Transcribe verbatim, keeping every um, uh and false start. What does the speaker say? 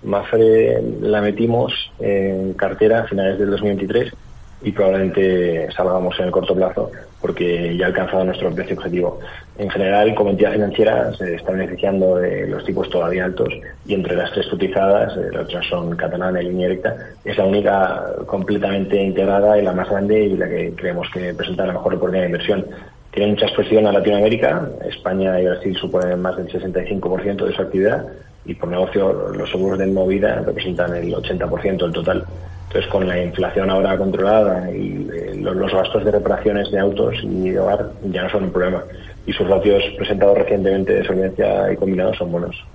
Mapfre la metimos en cartera a finales del dos mil veintitrés y probablemente salgamos en el corto plazo porque ya ha alcanzado nuestro precio objetivo. En general, como entidad financiera, se está beneficiando de los tipos todavía altos y entre las tres cotizadas, eh, las otras son Catalana y Línea Directa, es la única completamente integrada y la más grande y la que creemos que presenta la mejor oportunidad de inversión. Tiene mucha expresión a Latinoamérica, España y Brasil suponen más del sesenta y cinco por ciento de su actividad y por negocio los seguros de Movida representan el ochenta por ciento del total. Entonces, con la inflación ahora controlada y eh, los, los gastos de reparaciones de autos y de hogar ya no son un problema. Y sus ratios presentados recientemente de solvencia y combinados son buenos.